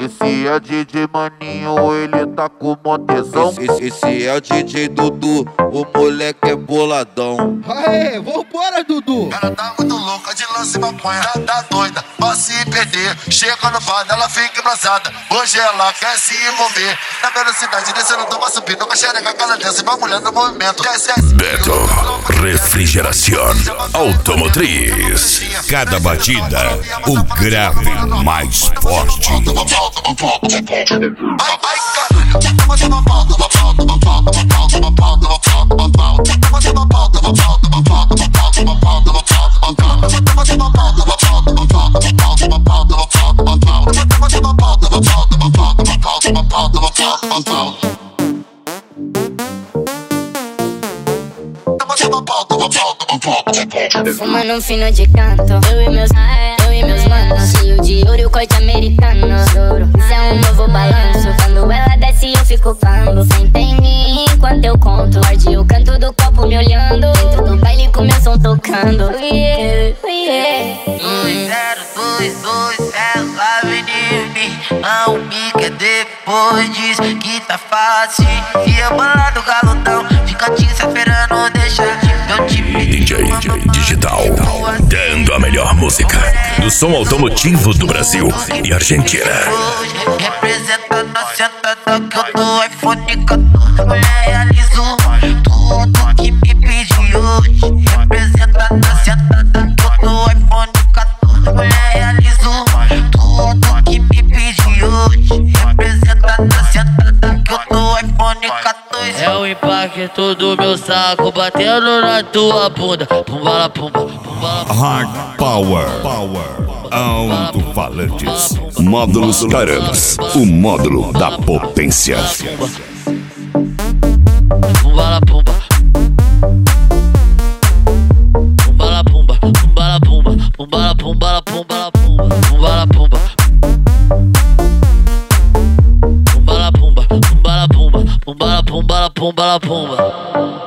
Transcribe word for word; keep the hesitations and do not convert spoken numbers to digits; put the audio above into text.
Esse é D J Maninho, ele tá com mó tesão. Esse, esse é o D J Dudu, o moleque é boladão. Aê, vambora, Dudu. Ela tá muito louca de lance e maconha, tá, tá doida pra se perder. Chega no bar, ela fica embrasada. Hoje ela quer se envolver. Na velocidade descendo, toma subindo com a xereca, aquela dança e bagulhando no movimento. Desce, desce. Beto Refrigeração Automotriz. Cada batida, o grave mais forte. Ai, ai, caralho. Toma, toma pau, toma pau, toma pau, toma pau, toma pau, toma pau, toma pau. Toma, toma pau, toma pau, toma pau, toma pau, toma pau, toma pau, toma pau. Toma, toma pau, toma pau, toma pau, toma pau, toma pau, toma pau, toma pau. Toma, toma pau, toma pau, toma pau, toma pau, toma pau, toma pau, toma pau. Fumando um fino de canto, eu e meus, eu e meus manos. Cheio de ouro e o corte americano. Isso é um novo balanço. Quando ela desce eu fico pando. Senta em mim enquanto eu conto. Morde o canto do copo me olhando. Dentro do baile com meu som tocando. Yeah, yeah. dois zero dois dois, ela vem em mim. Não me quer depois diz que tá fácil. E eu bolado galudão, fica te esperando deixar meu time. D J Digital, dando a melhor música do som automotivo do Brasil e Argentina. Representando a sentada que eu tô iPhone quatorze. Mulher realizou tudo que me pediu hoje. Representando a sentada que eu tô iPhone quatorze. Mulher realizou tudo que me pediu hoje. Representando a sentada que eu tô iPhone quatorze. É o impacto do meu saco batendo na tua bunda. Pumbala, pumba, pumbala, pumba. Hard Power, Power, alto-falantes, módulos Caras, o módulo da potência. Pumbala, pumba. Pumbala, pumba, pumbala, pumba. Pumbala, pumbala, pumbala, pumba. Pumbala, pumba. Pumbala, pumba, pumbala, pumba. Pumbala, pumbala, pumbala, pumba.